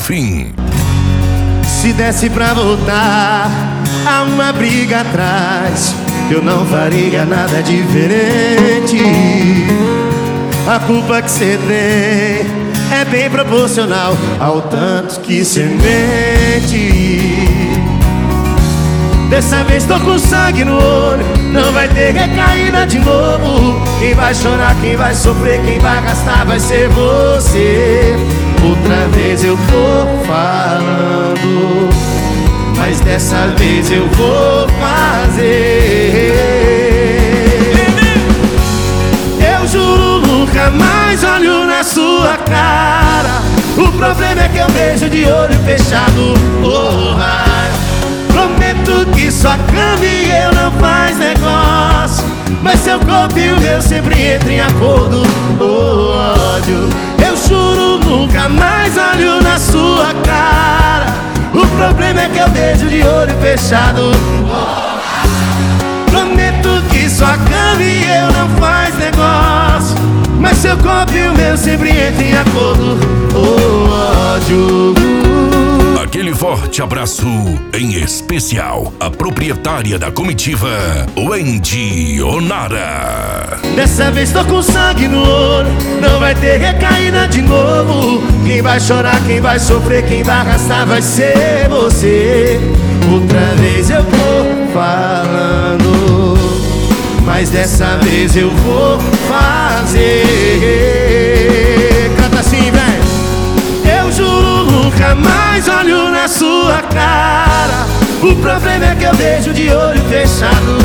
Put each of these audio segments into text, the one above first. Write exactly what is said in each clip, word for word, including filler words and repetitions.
fim. Se desse pra voltar a uma briga atrás, eu não faria nada diferente. A culpa que cê tem é bem proporcional ao tanto que cê mente. Dessa vez tô com sangue no olho, não vai ter recaída de novo. Quem vai chorar, quem vai sofrer, quem vai gastar vai ser você. Outra vez eu tô falando, mas dessa vez eu vou fazer. Eu juro nunca mais olho na sua cara. O problema é que eu vejo de olho fechado. Porra, prometo que sua cama e eu não faz negócio, mas seu corpo e o meu sempre entram em acordo. Oh, ódio, eu juro nunca mais olho na sua cara. O problema é que eu vejo de olho fechado. Prometo que sua cama e eu não faz negócio, mas seu corpo e o meu sempre entram em acordo. Oh, ódio. Aquele forte abraço em especial à proprietária da comitiva, Wendy Onara. Dessa vez tô com sangue no olho, não vai ter recaída de novo. Quem vai chorar, quem vai sofrer, quem vai arrastar vai ser você. Outra vez eu vou falando, mas dessa vez eu vou fazer. Canta assim, velho. Eu juro nunca mais olho na sua cara. O problema é que eu vejo de olho fechado.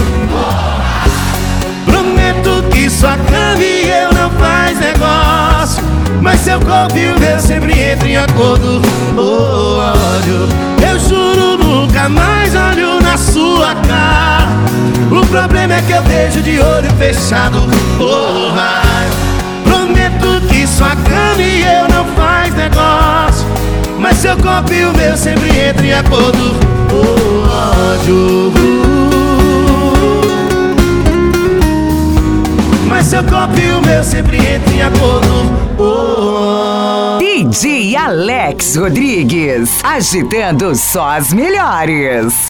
Prometo que sua cama e eu não faz negócio, mas seu corpo e o meu sempre entram em acordo. Oh, ódio, eu juro nunca mais olho na sua cara. O problema é que eu vejo de olho fechado. Oh, prometo que sua cama e eu não faz negócio, mas seu corpo e o meu sempre entram em acordo. Oh, ódio, mas seu corpo e o meu sempre entram em acordo. Oh, D J Alex Rodrigues, agitando só as melhores.